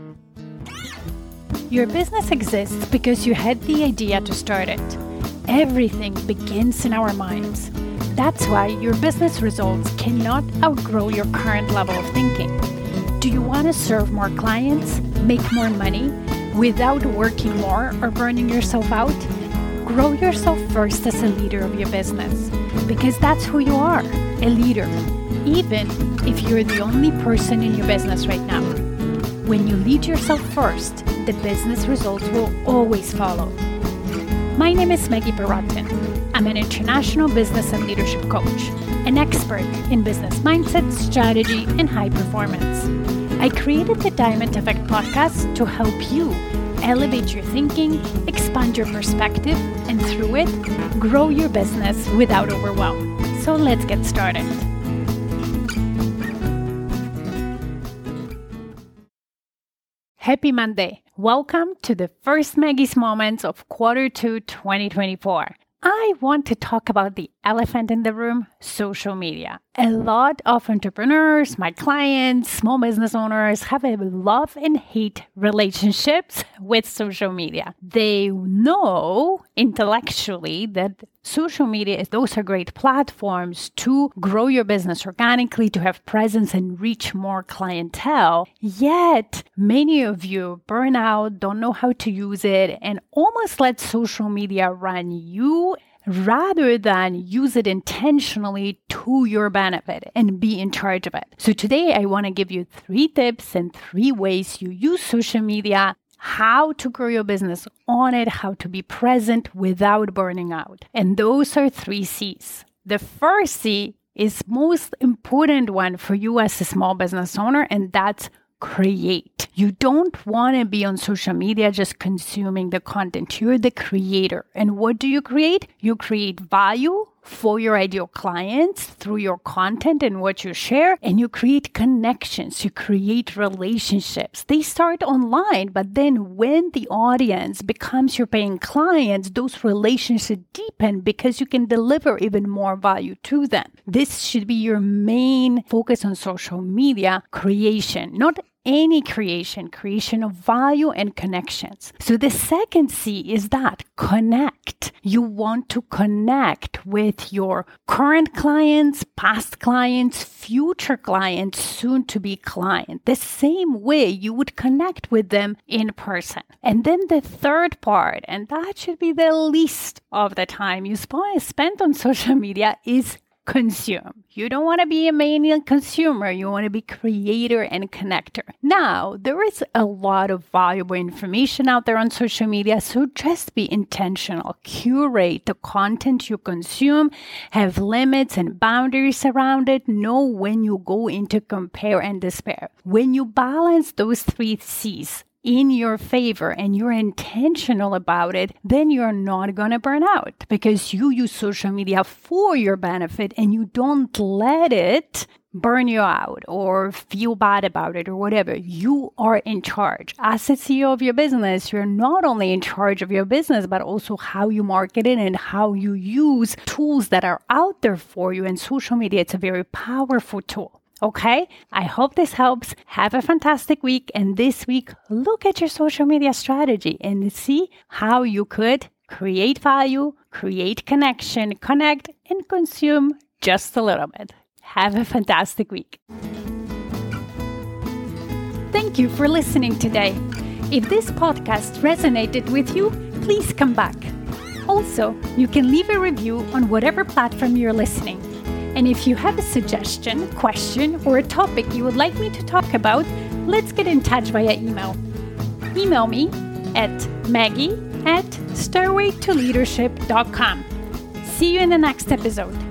Your business exists because you had the idea to start it. Everything begins in our minds. That's why your business results cannot outgrow your current level of thinking. Do you want to serve more clients, make more money, without working more or burning yourself out? Grow yourself first as a leader of your business, because that's who you are, a leader, even if you're the only person in your business right now. When you lead yourself first, the business results will always follow. My name is Maggie Perotin. I'm an international business and leadership coach, an expert in business mindset, strategy, and high performance. I created the Diamond Effect podcast to help you elevate your thinking, expand your perspective, and through it, grow your business without overwhelm. So let's get started. Happy Monday. Welcome to the first Maggie's Moments of Q2 2024. I want to talk about the elephant in the room, social media. A lot of entrepreneurs, my clients, small business owners have a love and hate relationships with social media. They know intellectually that social media, those are great platforms to grow your business organically, to have presence and reach more clientele. Yet, many of you burn out, don't know how to use it, and almost let social media run you rather than use it intentionally to your benefit and be in charge of it. So today I want to give you 3 tips and 3 ways you use social media, how to grow your business on it, how to be present without burning out. And those are 3 C's. The first C is most important one for you as a small business owner, and that's create. You don't want to be on social media just consuming the content. You're the creator. And what do you create? You create value for your ideal clients through your content and what you share, and you create connections, you create relationships. They start online, but then when the audience becomes your paying clients, those relationships deepen because you can deliver even more value to them. This should be your main focus on social media creation, not any creation of value and connections. So the second C is that connect. You want to connect with your current clients, past clients, future clients, soon to be client, the same way you would connect with them in person. And then the third part, and that should be the least of the time you spend on social media, is consume. You don't want to be a main consumer. You want to be creator and connector. Now, there is a lot of valuable information out there on social media, so just be intentional. Curate the content you consume. Have limits and boundaries around it. Know when you go into compare and despair. When you balance those 3 C's in your favor and you're intentional about it, then you're not going to burn out because you use social media for your benefit and you don't let it burn you out or feel bad about it or whatever. You are in charge. As a CEO of your business, you're not only in charge of your business, but also how you market it and how you use tools that are out there for you. And social media, it's a very powerful tool. Okay, I hope this helps. Have a fantastic week. And this week, look at your social media strategy and see how you could create value, create connection, connect, and consume just a little bit. Have a fantastic week. Thank you for listening today. If this podcast resonated with you, please come back. Also, you can leave a review on whatever platform you're listening. And if you have a suggestion, question, or a topic you would like me to talk about, let's get in touch via email. Email me at maggie@stairwaytoleadership.com. See you in the next episode.